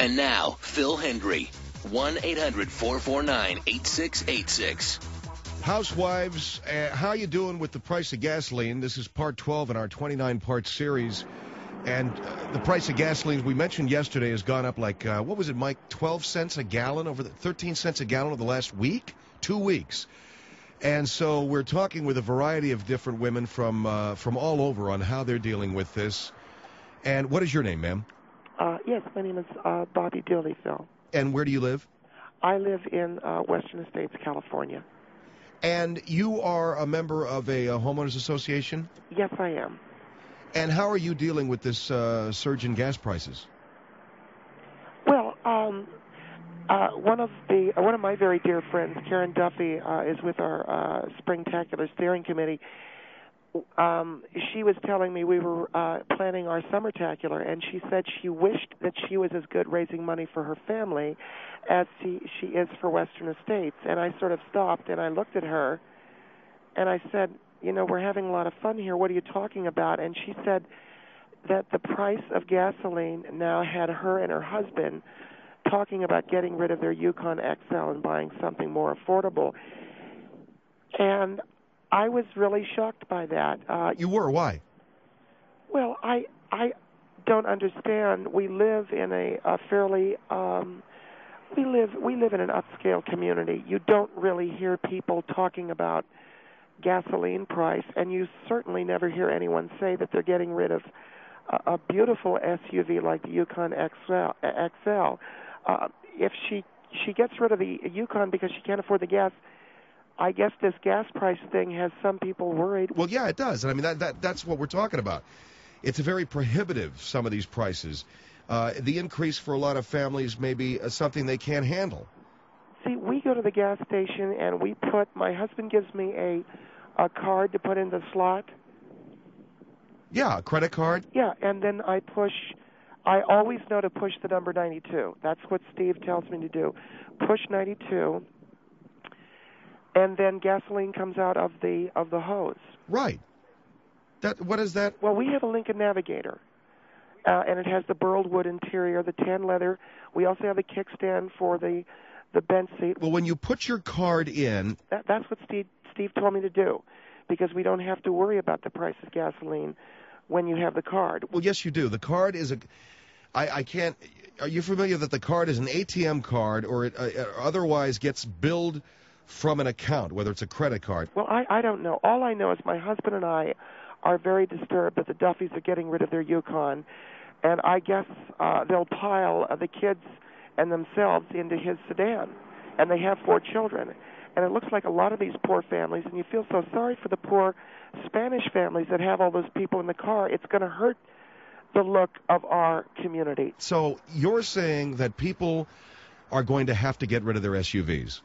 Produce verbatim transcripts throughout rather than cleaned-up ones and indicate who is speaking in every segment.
Speaker 1: And now, Phil Hendry, one eight hundred four four nine eight six eight six.
Speaker 2: Housewives, uh, how you doing with the price of gasoline? This is part twelve in our twenty-nine part series. And uh, the price of gasoline, we mentioned yesterday, has gone up like, uh, what was it, Mike, twelve cents a gallon, over the thirteen cents a gallon over the last week? Two weeks. And so we're talking with a variety of different women from uh, from all over on how they're dealing with this. And what is your name, ma'am?
Speaker 3: Uh, yes, my name is uh, Bobby Dooley, Phil.
Speaker 2: And where do you live?
Speaker 3: I live in uh, Western Estates, California.
Speaker 2: And you are a member of a, a homeowners association?
Speaker 3: Yes, I am.
Speaker 2: And how are you dealing with this uh, surge in gas prices?
Speaker 3: Well, um, uh, one of the uh, one of my very dear friends, Karen Duffy, uh, is with our uh, Springtacular Steering Committee. Um, she was telling me we were uh, planning our Summertacular, and she said she wished that she was as good raising money for her family as she, she is for Western Estates. And I sort of stopped, and I looked at her, and I said, you know, we're having a lot of fun here. What are you talking about? And she said that the price of gasoline now had her and her husband talking about getting rid of their Yukon X L and buying something more affordable. And I was really shocked by that. Uh,
Speaker 2: you were? Why?
Speaker 3: Well, I I don't understand. We live in a, a fairly um, we live we live in an upscale community. You don't really hear people talking about gasoline price, and you certainly never hear anyone say that they're getting rid of a, a beautiful S U V like the Yukon X L. Uh, if she she gets rid of the Yukon because she can't afford the gas, I guess this gas price thing has some people worried.
Speaker 2: Well, yeah, it does. And I mean, that, that that's what we're talking about. It's very prohibitive, some of these prices. Uh, the increase for a lot of families may be uh, something they can't handle.
Speaker 3: See, we go to the gas station and we put, my husband gives me a, a card to put in the slot.
Speaker 2: Yeah, a credit card.
Speaker 3: Yeah, and then I push, I always know to push the number ninety-two. That's what Steve tells me to do. Push ninety-two. And then gasoline comes out of the of the hose.
Speaker 2: Right. That what is that?
Speaker 3: Well, we have a Lincoln Navigator, uh, and it has the burled wood interior, the tan leather. We also have a kickstand for the the bench seat.
Speaker 2: Well, when you put your card in,
Speaker 3: that, that's what Steve Steve told me to do, because we don't have to worry about the price of gasoline when you have the card.
Speaker 2: Well, yes, you do. The card is a. I, I can't. Are you familiar that the card is an A T M card, or it uh, otherwise gets billed from an account, whether it's a credit card?
Speaker 3: Well, I, I don't know. All I know is my husband and I are very disturbed that the Duffys are getting rid of their Yukon, and I guess uh, they'll pile uh, the kids and themselves into his sedan, and they have four children. And it looks like a lot of these poor families, and you feel so sorry for the poor Spanish families that have all those people in the car. It's going to hurt the look of our community.
Speaker 2: So you're saying that people are going to have to get rid of their S U Vs?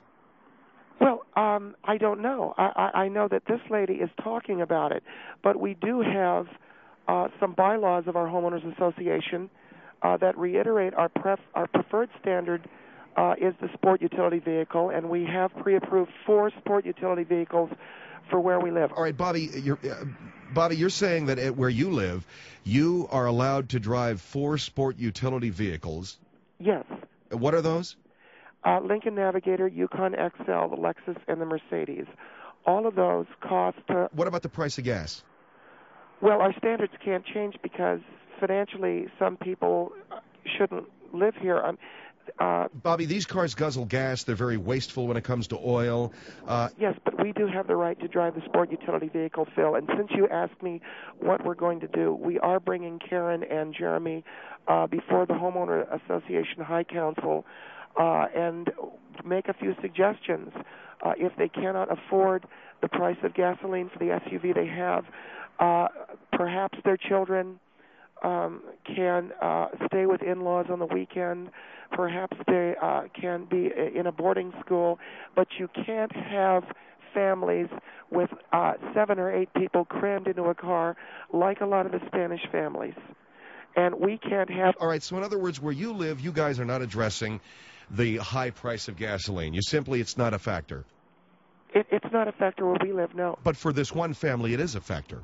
Speaker 3: Well, um, I don't know. I, I, I know that this lady is talking about it, but we do have uh, some bylaws of our homeowners association uh, that reiterate our pref- our preferred standard uh, is the sport utility vehicle, and we have pre-approved four sport utility vehicles for where we live.
Speaker 2: All right, Bobby, you're, uh, Bobby, you're saying that at where you live, you are allowed to drive four sport utility vehicles.
Speaker 3: Yes.
Speaker 2: What are those?
Speaker 3: Uh, Lincoln Navigator, Yukon X L, the Lexus, and the Mercedes. All of those cost... Uh,
Speaker 2: what about the price of gas?
Speaker 3: Well, our standards can't change because financially some people shouldn't live here. Um, uh,
Speaker 2: Bobby, these cars guzzle gas. They're very wasteful when it comes to oil. Uh,
Speaker 3: yes, but we do have the right to drive the sport utility vehicle, Phil. And since you asked me what we're going to do, we are bringing Karen and Jeremy uh, before the Homeowner Association High Council Uh, and make a few suggestions. Uh, if they cannot afford the price of gasoline for the S U V they have, uh, perhaps their children um, can uh, stay with in-laws on the weekend. Perhaps they uh, can be in a boarding school. But you can't have families with uh, seven or eight people crammed into a car like a lot of the Spanish families. And we can't have...
Speaker 2: All right, so in other words, where you live, you guys are not addressing the high price of gasoline. You simply, it's not a factor.
Speaker 3: It, it's not a factor where we live, no.
Speaker 2: But for this one family, it is a factor.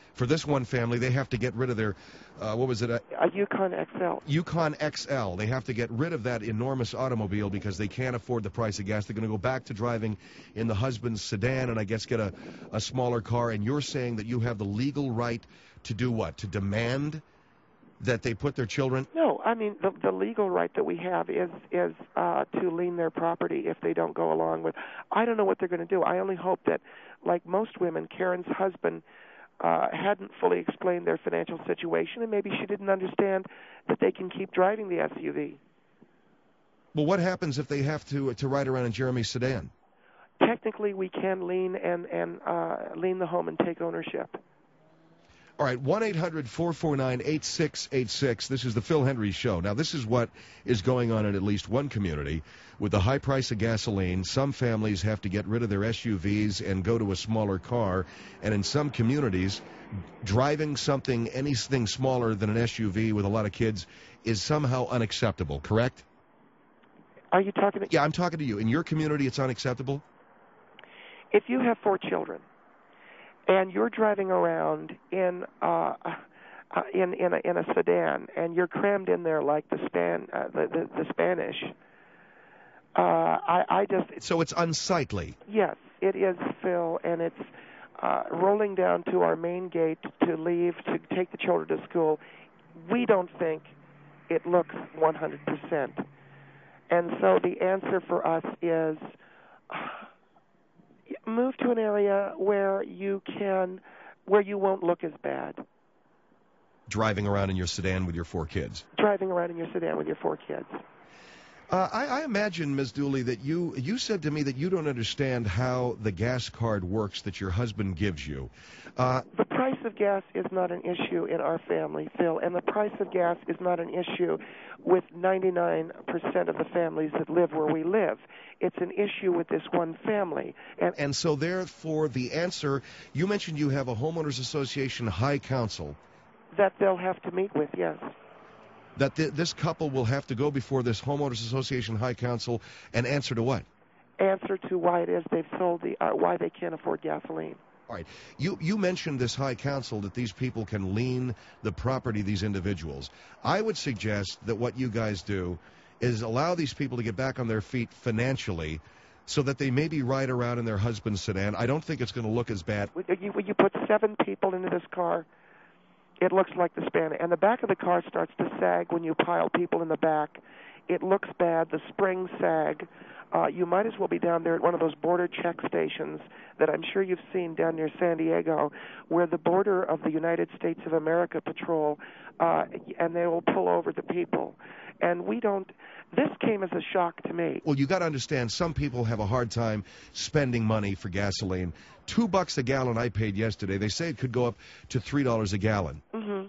Speaker 2: For this one family, they have to get rid of their, uh, what was it? A,
Speaker 3: A Yukon X L.
Speaker 2: Yukon X L. They have to get rid of that enormous automobile because they can't afford the price of gas. They're going to go back to driving in the husband's sedan and I guess get a, a smaller car. And you're saying that you have the legal right to do what? To demand that they put their children?
Speaker 3: No, I mean the the legal right that we have is is uh, to lien their property if they don't go along with. I don't know what they're going to do. I only hope that, like most women, Karen's husband uh, hadn't fully explained their financial situation, and maybe she didn't understand that they can keep driving the S U V.
Speaker 2: Well, what happens if they have to to ride around in Jeremy's sedan?
Speaker 3: Technically, we can lien and and uh, lien the home and take ownership.
Speaker 2: All right, one eight hundred four four nine eight six eight six. This is the Phil Hendrie Show. Now, this is what is going on in at least one community. With the high price of gasoline, some families have to get rid of their S U Vs and go to a smaller car. And in some communities, driving something, anything smaller than an S U V with a lot of kids is somehow unacceptable, correct?
Speaker 3: Are you talking to...
Speaker 2: Yeah, I'm talking to you. In your community, it's unacceptable?
Speaker 3: If you have four children, and you're driving around in uh, uh, in in a, in a sedan, and you're crammed in there like the span uh, the, the the Spanish. Uh, I I just
Speaker 2: so it's unsightly.
Speaker 3: Yes, it is, Phil, and it's uh, rolling down to our main gate to leave to take the children to school. We don't think it looks one hundred percent, and so the answer for us is. Move to an area where you can, where you won't look as bad.
Speaker 2: Driving around in your sedan with your four kids.
Speaker 3: Driving around in your sedan with your four kids.
Speaker 2: Uh, I, I imagine, Miz Dooley, that you you said to me that you don't understand how the gas card works that your husband gives you. Uh,
Speaker 3: the price of gas is not an issue in our family, Phil, and the price of gas is not an issue with ninety-nine percent of the families that live where we live. It's an issue with this one family. And,
Speaker 2: and so, therefore, the answer, you mentioned you have a homeowners association high council.
Speaker 3: That they'll have to meet with, yes.
Speaker 2: That th- this couple will have to go before this homeowners association high council and answer to what?
Speaker 3: Answer to why it is they've sold the, uh, why they can't afford gasoline.
Speaker 2: All right. You you mentioned this high council that these people can lien the property of these individuals. I would suggest that what you guys do is allow these people to get back on their feet financially so that they maybe ride around in their husband's sedan. I don't think it's going to look as bad.
Speaker 3: When you, when you put seven people into this car, it looks like the span. And the back of the car starts to sag when you pile people in the back. It looks bad. The springs sag. Uh, you might as well be down there at one of those border check stations that I'm sure you've seen down near San Diego, where the border of the United States of America patrol, uh, and they will pull over the people. And we don't, this came as a shock to me.
Speaker 2: Well, you got to understand, some people have a hard time spending money for gasoline. Two bucks a gallon I paid yesterday. They say it could go up to three dollars a gallon.
Speaker 3: Mm-hmm.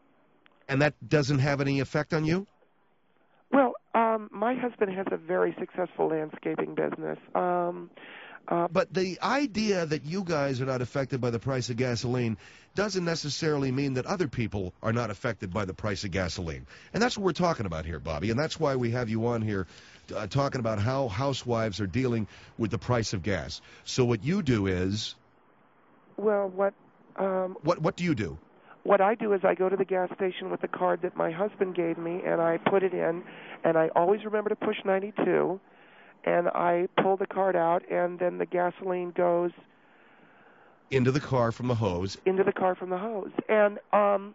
Speaker 2: And that doesn't have any effect on you?
Speaker 3: Well, um, my husband has a very successful landscaping business. Um, uh,
Speaker 2: but the idea that you guys are not affected by the price of gasoline doesn't necessarily mean that other people are not affected by the price of gasoline. And that's what we're talking about here, Bobby. And that's why we have you on here uh, talking about how housewives are dealing with the price of gas. So what you do is...
Speaker 3: Well, what... Um,
Speaker 2: what what do you do?
Speaker 3: What I do is I go to the gas station with the card that my husband gave me, and I put it in, and I always remember to push ninety-two, and I pull the card out, and then the gasoline goes...
Speaker 2: Into the car from the hose.
Speaker 3: Into the car from the hose. And um,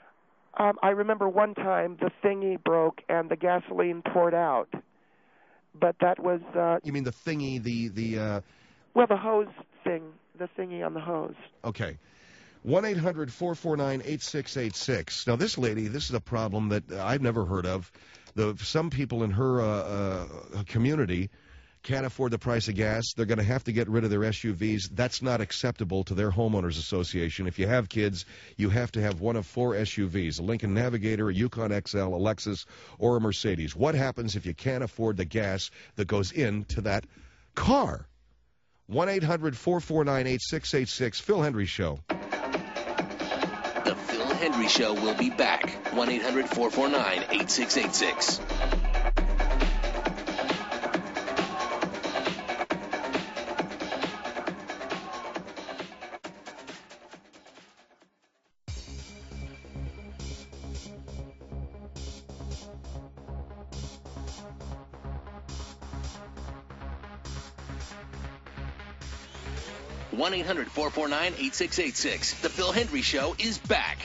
Speaker 3: um, I remember one time the thingy broke, and the gasoline poured out. But that was... Uh,
Speaker 2: you mean the thingy, the... the uh...
Speaker 3: Well, the hose thing, the thingy on the hose.
Speaker 2: Okay. one eight hundred four four nine eight six eight six. Now, this lady, this is a problem that I've never heard of. The, some people in her uh, uh, community can't afford the price of gas. They're going to have to get rid of their S U Vs. That's not acceptable to their homeowners association. If you have kids, you have to have one of four S U Vs, a Lincoln Navigator, a Yukon X L, a Lexus, or a Mercedes. What happens if you can't afford the gas that goes into that car? one eight hundred four four nine eight six eight six, Phil Hendrie Show.
Speaker 1: The Phil Hendrie Show will be back. one eight hundred four four nine eight six eight six. one eight hundred four four nine eight six eight six. The Phil Hendry Show is back.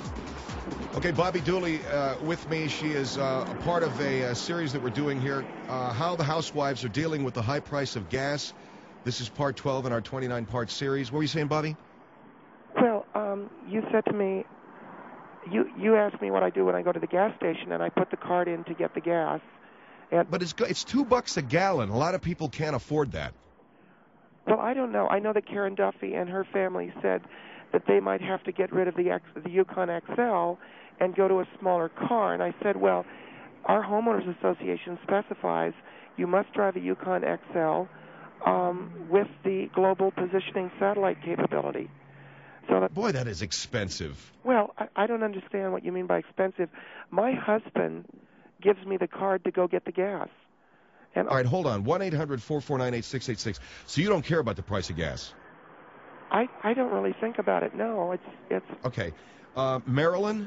Speaker 2: Okay, Bobby Dooley uh, with me. She is uh, a part of a, a series that we're doing here, uh, how the housewives are dealing with the high price of gas. This is part twelve in our twenty-nine part series. What were you saying, Bobby?
Speaker 3: Well, um, you said to me, you you asked me what I do when I go to the gas station, and I put the card in to get the gas. And
Speaker 2: But it's go- it's two bucks a gallon. A lot of people can't afford that.
Speaker 3: well, I don't know. I know that Karen Duffy and her family said that they might have to get rid of the X, the Yukon X L and go to a smaller car. And I said, well, our homeowners association specifies you must drive a Yukon X L um, with the global positioning satellite capability. So that,
Speaker 2: Boy, that is expensive.
Speaker 3: well, I, I don't understand what you mean by expensive. My husband gives me the card to go get the gas. And
Speaker 2: All right, hold on. one eight hundred four four nine eight six eight six. So you don't care about the price of gas?
Speaker 3: I, I don't really think about it. No, it's it's.
Speaker 2: Okay. Uh, Marilyn?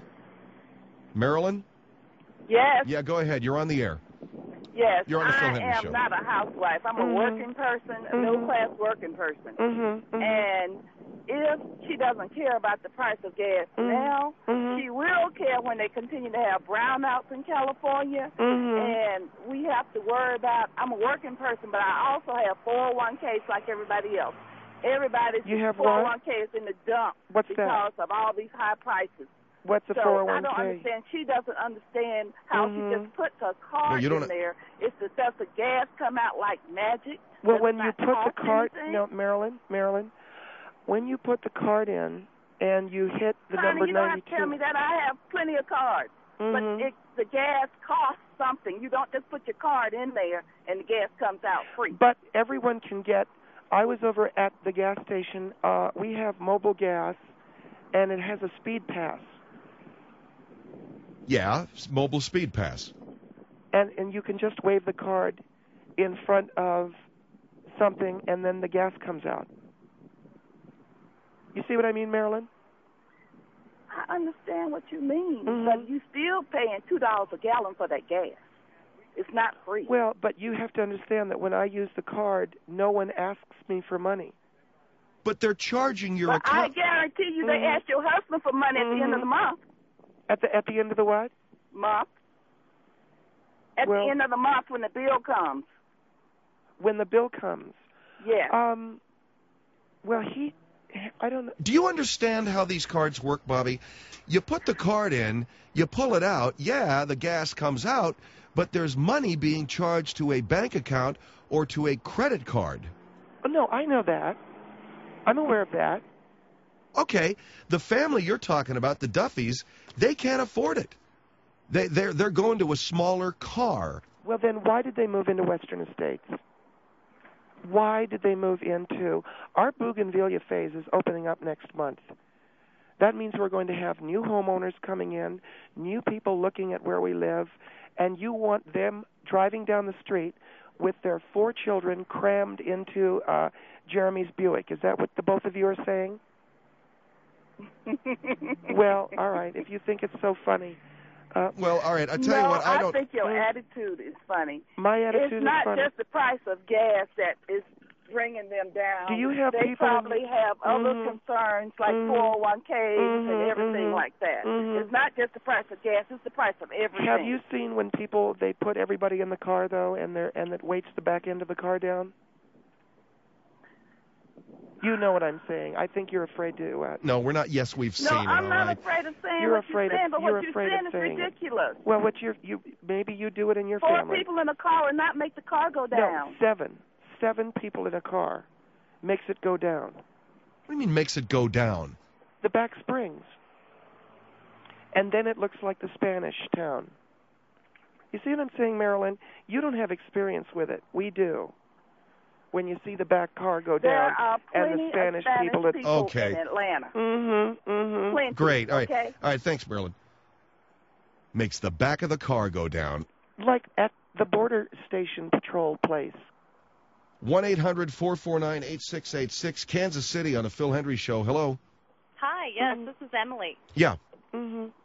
Speaker 2: Marilyn?
Speaker 4: Yes,
Speaker 2: Yeah, go ahead. You're on the air.
Speaker 4: yes.
Speaker 2: You're on the Phil
Speaker 4: I
Speaker 2: Hendry
Speaker 4: am
Speaker 2: Show.
Speaker 4: not a housewife. I'm a
Speaker 3: Mhm.
Speaker 4: working person, a
Speaker 3: Mhm.
Speaker 4: middle-class working person.
Speaker 3: Mm-hmm, mm-hmm.
Speaker 4: And if she doesn't care about the price of gas
Speaker 3: Mhm.
Speaker 4: now,
Speaker 3: Mhm.
Speaker 4: she will care when they continue to have brownouts in California.
Speaker 3: Mhm.
Speaker 4: And we have to worry about, I'm a working person, but I also have four oh one k's like everybody else. Everybody's
Speaker 3: You have
Speaker 4: four oh one
Speaker 3: what?
Speaker 4: k is in the dump
Speaker 3: What's
Speaker 4: because
Speaker 3: that?
Speaker 4: of all these high prices.
Speaker 3: What's a
Speaker 4: So
Speaker 3: four oh
Speaker 4: I
Speaker 3: one
Speaker 4: don't
Speaker 3: k?
Speaker 4: understand. She doesn't understand how
Speaker 3: Mhm.
Speaker 4: she just puts her card
Speaker 2: Well, you don't-
Speaker 4: in there. It's the, does the gas come out like magic?
Speaker 3: Well,
Speaker 4: Does
Speaker 3: when
Speaker 4: it
Speaker 3: you
Speaker 4: not
Speaker 3: put the
Speaker 4: cost
Speaker 3: card,
Speaker 4: anything?
Speaker 3: no, Marilyn, Marilyn, when you put the card in and you hit the
Speaker 4: Honey,
Speaker 3: number
Speaker 4: you don't have to
Speaker 3: ninety-two.
Speaker 4: tell me that. I have plenty of cards.
Speaker 3: Mhm.
Speaker 4: But it, the gas costs something. You don't just put your card in there and the gas comes out free.
Speaker 3: But everyone can get. I was over at the gas station. Uh, we have mobile gas, and it has a speed pass,
Speaker 2: Yeah, s- mobile speed pass.
Speaker 3: and and you can just wave the card in front of something, and then the gas comes out. You see what I mean, Marilyn?
Speaker 4: I understand what you mean,
Speaker 3: Mhm.
Speaker 4: but you still paying two dollars a gallon for that gas. It's not free.
Speaker 3: Well, but you have to understand that when I use the card, no one asks me for money.
Speaker 2: But they're charging your
Speaker 4: but I
Speaker 2: account.
Speaker 4: guarantee you they
Speaker 3: Mhm.
Speaker 4: ask your husband for money at the end of the month.
Speaker 3: At the at the end of the what?
Speaker 4: Month. At
Speaker 3: Well-
Speaker 4: the end of the month when the bill comes.
Speaker 3: When the bill comes.
Speaker 4: Yes.
Speaker 3: Um. Well, he. I don't know.
Speaker 2: Do you understand how these cards work, Bobby? You put the card in, you pull it out, yeah, the gas comes out, but there's money being charged to a bank account or to a credit card.
Speaker 3: Oh, no, I know that. I'm aware of that.
Speaker 2: Okay, the family you're talking about, the Duffys, they can't afford it. They, they're, they're going to a smaller car.
Speaker 3: Well, then why did they move into Western Estates? Why did they move into... Our Bougainvillea phase is opening up next month. That means we're going to have new homeowners coming in, new people looking at where we live, and you want them driving down the street with their four children crammed into uh, Jeremy's Buick. Is that what the both of you are saying? Well, all right, if you think it's so funny. Uh,
Speaker 2: Well, all right, I tell
Speaker 4: no,
Speaker 2: you what, I
Speaker 4: I
Speaker 2: don't...
Speaker 4: think your
Speaker 3: Mm.
Speaker 4: attitude is funny.
Speaker 3: my attitude
Speaker 4: It's
Speaker 3: is
Speaker 4: not
Speaker 3: funny.
Speaker 4: just the price of gas that is bringing them down.
Speaker 3: Do you have
Speaker 4: they
Speaker 3: people in-
Speaker 4: probably have other
Speaker 3: Mhm.
Speaker 4: concerns like
Speaker 3: Mhm.
Speaker 4: four oh one k's
Speaker 3: Mhm,
Speaker 4: and everything
Speaker 3: mhm,
Speaker 4: like that.
Speaker 3: mhm.
Speaker 4: It's not just the price of gas; it's the price of everything.
Speaker 3: Have you seen when people they put everybody in the car though, and they and it weights the back end of the car down? You know what I'm saying. I think you're afraid to. Uh,
Speaker 2: No, we're not. Yes, we've
Speaker 4: No,
Speaker 2: seen it,
Speaker 4: I'm
Speaker 2: all
Speaker 4: not
Speaker 2: right.
Speaker 4: afraid of saying
Speaker 3: You're
Speaker 4: what
Speaker 3: afraid
Speaker 4: you're
Speaker 3: of-
Speaker 4: saying, but
Speaker 3: you're
Speaker 4: what you're
Speaker 3: afraid
Speaker 4: saying
Speaker 3: of
Speaker 4: is
Speaker 3: saying it.
Speaker 4: ridiculous.
Speaker 3: well, what you you maybe you do it in your
Speaker 4: Four
Speaker 3: family.
Speaker 4: people in a car would not make the car go
Speaker 3: No,
Speaker 4: down.
Speaker 3: seven. Seven people in a car makes it go down.
Speaker 2: What do you mean makes it go down?
Speaker 3: The back springs. And then it looks like the Spanish town. You see what I'm saying, Marilyn? You don't have experience with it. We do. When you see the back car go
Speaker 4: There
Speaker 3: down
Speaker 4: are
Speaker 3: and
Speaker 4: plenty
Speaker 3: the Spanish,
Speaker 4: of Spanish
Speaker 3: people that
Speaker 4: people
Speaker 2: Okay.
Speaker 4: in Atlanta.
Speaker 3: Mm-hmm. Mm-hmm.
Speaker 4: Plenty.
Speaker 2: Great. All right.
Speaker 4: Okay.
Speaker 2: All right. Thanks, Marilyn. Makes the back of the car go down.
Speaker 3: Like at the border station patrol place.
Speaker 2: one eight hundred four four nine eight six eight six. Kansas City on the Phil Hendry Show. Hello.
Speaker 5: Hi, yes,
Speaker 3: Mhm.
Speaker 5: this is Emily.
Speaker 2: Yeah.
Speaker 3: Mm-hmm.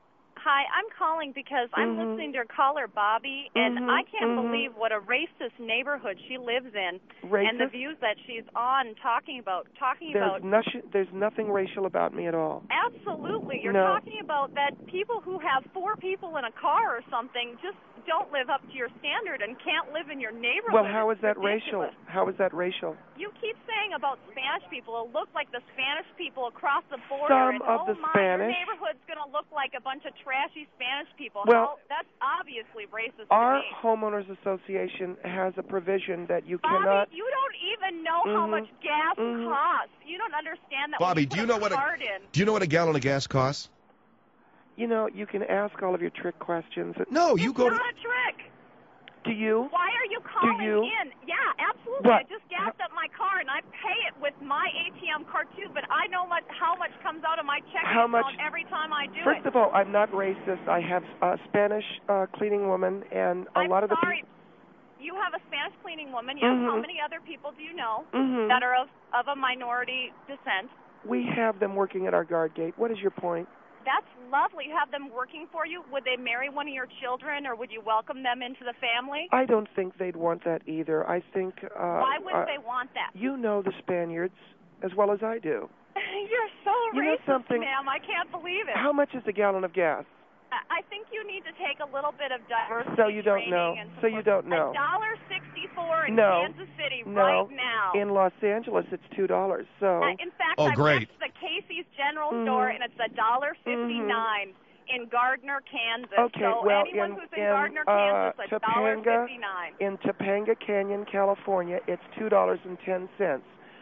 Speaker 5: Hi, I'm calling because I'm
Speaker 3: Mhm.
Speaker 5: listening to your caller, Bobby, and
Speaker 3: Mhm,
Speaker 5: I can't
Speaker 3: mhm.
Speaker 5: believe what a racist neighborhood she lives in,
Speaker 3: Racist?
Speaker 5: and the views that she's on talking about talking
Speaker 3: There's
Speaker 5: about.
Speaker 3: nothing. There's nothing racial about me at all.
Speaker 5: Absolutely, you're
Speaker 3: No.
Speaker 5: talking about that people who have four people in a car or something just don't live up to your standard and can't live in your neighborhood.
Speaker 3: Well, how
Speaker 5: It's
Speaker 3: is that
Speaker 5: ridiculous.
Speaker 3: racial? How is that racial?
Speaker 5: You keep saying about Spanish people. It looks like the Spanish people across the border.
Speaker 3: Some
Speaker 5: and,
Speaker 3: of
Speaker 5: oh
Speaker 3: the
Speaker 5: my,
Speaker 3: Spanish-
Speaker 5: your neighborhood's going to look like a bunch of trashy Spanish people.
Speaker 3: Well,
Speaker 5: How, that's obviously racist
Speaker 3: Our
Speaker 5: to me.
Speaker 3: homeowners association has a provision that you
Speaker 5: Bobby,
Speaker 3: cannot.
Speaker 5: you don't even know how
Speaker 3: Mhm.
Speaker 5: much gas
Speaker 3: Mhm.
Speaker 5: costs. You don't understand that.
Speaker 2: Bobby,
Speaker 5: when you
Speaker 2: do you
Speaker 5: put
Speaker 2: know what a
Speaker 5: card in,
Speaker 2: do you know what a gallon of gas costs?
Speaker 3: You know, you can ask all of your trick questions.
Speaker 2: No, you
Speaker 5: it's
Speaker 2: go
Speaker 5: not
Speaker 2: to.
Speaker 5: a trick.
Speaker 3: Do you?
Speaker 5: Why are you calling
Speaker 3: you?
Speaker 5: in? Yeah, absolutely.
Speaker 3: What?
Speaker 5: I just gassed up my car, and I pay it with my A T M card, too, but I know much, how much comes out of my checking
Speaker 3: How
Speaker 5: account
Speaker 3: much-
Speaker 5: every time I do
Speaker 3: First
Speaker 5: it.
Speaker 3: of all, I'm not racist. I have a Spanish uh, cleaning woman, and a
Speaker 5: I'm
Speaker 3: lot of the
Speaker 5: sorry.
Speaker 3: people.
Speaker 5: You have a Spanish cleaning woman. Yes. How
Speaker 3: Mhm.
Speaker 5: many other people do you know
Speaker 3: Mhm.
Speaker 5: that are of, of a minority descent?
Speaker 3: We have them working at our guard gate. What is your point?
Speaker 5: That's lovely. You have them working for you. Would they marry one of your children, or would you welcome them into the family?
Speaker 3: I don't think they'd want that either. I think. Uh,
Speaker 5: Why wouldn't
Speaker 3: uh,
Speaker 5: they want that?
Speaker 3: You know the Spaniards as well as I do.
Speaker 5: You're so
Speaker 3: You know
Speaker 5: racist,
Speaker 3: something?
Speaker 5: ma'am. I can't believe it.
Speaker 3: How much is a gallon of gas?
Speaker 5: I I think you need to take a little bit of diversity
Speaker 3: So you don't
Speaker 5: training
Speaker 3: know.
Speaker 5: and
Speaker 3: So you don't know.
Speaker 5: A dollar sixty-four in
Speaker 3: No.
Speaker 5: Kansas City
Speaker 3: No.
Speaker 5: right now.
Speaker 3: In Los Angeles, it's two dollars. So.
Speaker 5: Uh, in fact,
Speaker 2: Oh,
Speaker 5: I
Speaker 2: great.
Speaker 5: went to the Casey's General
Speaker 3: Mhm.
Speaker 5: Store, and it's a dollar fifty-nine in Gardner, Kansas.
Speaker 3: Okay,
Speaker 5: so
Speaker 3: well,
Speaker 5: anyone
Speaker 3: in,
Speaker 5: who's in,
Speaker 3: in
Speaker 5: Gardner,
Speaker 3: uh,
Speaker 5: Kansas, a dollar
Speaker 3: Topanga,
Speaker 5: fifty-nine.
Speaker 3: in Topanga Canyon, California, it's two dollars and ten cents.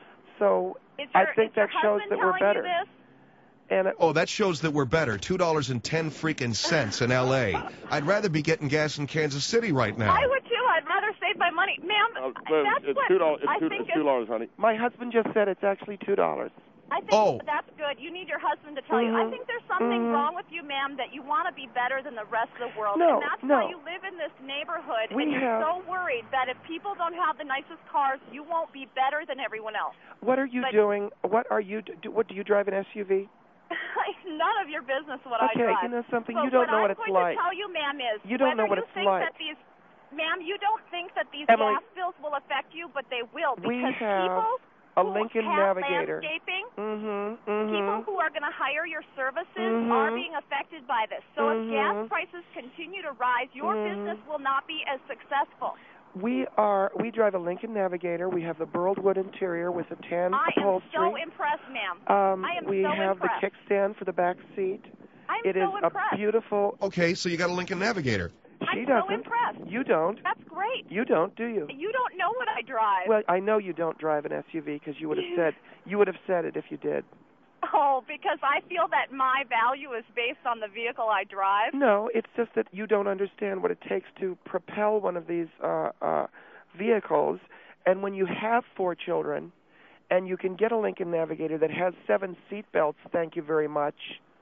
Speaker 3: So
Speaker 5: Is
Speaker 3: I
Speaker 5: your,
Speaker 3: think
Speaker 5: is your
Speaker 3: that shows
Speaker 5: husband
Speaker 3: that we're
Speaker 5: telling
Speaker 3: better.
Speaker 5: You this?
Speaker 3: And it,
Speaker 2: Oh, that shows that we're better. Two dollars and ten freaking cents in L A. I'd rather be getting gas in Kansas City right now.
Speaker 5: I would too. I'd rather save my money, ma'am.
Speaker 6: Uh,
Speaker 5: that's
Speaker 6: it's
Speaker 5: what
Speaker 6: two dollars.
Speaker 5: I
Speaker 6: It's two.
Speaker 5: think
Speaker 6: It's two dollars, honey.
Speaker 3: my husband just said it's actually two dollars.
Speaker 5: I think
Speaker 2: Oh.
Speaker 5: that's good. You need your husband to tell you. I
Speaker 3: Mhm.
Speaker 5: think there's something
Speaker 3: Mhm.
Speaker 5: wrong with you, ma'am, that you want to be better than the rest of the world.
Speaker 3: No,
Speaker 5: and that's
Speaker 3: no.
Speaker 5: why you live in this neighborhood,
Speaker 3: We
Speaker 5: and you're
Speaker 3: have-
Speaker 5: so worried that if people don't have the nicest cars, you won't be better than everyone else.
Speaker 3: What are you
Speaker 5: But-
Speaker 3: doing? What are you? Do, what do you drive an S U V?
Speaker 5: None of your business what
Speaker 3: Okay,
Speaker 5: I drive.
Speaker 3: you know something?
Speaker 5: But
Speaker 3: You don't know
Speaker 5: I'm
Speaker 3: what it's
Speaker 5: going
Speaker 3: like.
Speaker 5: to tell you, ma'am, is
Speaker 3: You don't know
Speaker 5: whether
Speaker 3: what
Speaker 5: you
Speaker 3: it's
Speaker 5: think
Speaker 3: like.
Speaker 5: That these, ma'am, you don't think that these
Speaker 3: Emily,
Speaker 5: gas bills will affect you, but they will because
Speaker 3: we have
Speaker 5: people
Speaker 3: a
Speaker 5: who
Speaker 3: Lincoln
Speaker 5: have
Speaker 3: Navigator.
Speaker 5: landscaping.
Speaker 3: Mm-hmm.
Speaker 5: People
Speaker 3: Mm-hmm.
Speaker 5: who are going to hire your services
Speaker 3: Mhm.
Speaker 5: are being affected by this. So if
Speaker 3: Mhm.
Speaker 5: gas prices continue to rise, your
Speaker 3: Mhm.
Speaker 5: business will not be as successful.
Speaker 3: We are. We drive a Lincoln Navigator. We have the burled wood interior with a tan
Speaker 5: I am
Speaker 3: upholstery.
Speaker 5: so impressed, ma'am.
Speaker 3: Um,
Speaker 5: I am
Speaker 3: we
Speaker 5: so
Speaker 3: have
Speaker 5: impressed.
Speaker 3: the kickstand for the back seat.
Speaker 5: I'm
Speaker 3: It is
Speaker 5: so impressed.
Speaker 3: a beautiful.
Speaker 2: Okay, so you got a Lincoln Navigator.
Speaker 3: She
Speaker 5: I'm
Speaker 3: doesn't.
Speaker 5: so impressed.
Speaker 3: You don't.
Speaker 5: That's great.
Speaker 3: You don't, do you?
Speaker 5: You don't know what I drive.
Speaker 3: Well, I know you don't drive an S U V because you would have said you would have said it if you did.
Speaker 5: Oh, because I feel that my value is based on the vehicle I drive.
Speaker 3: No, it's just that you don't understand what it takes to propel one of these uh, uh, vehicles. And when you have four children, and you can get a Lincoln Navigator that has seven seat belts, thank you very much.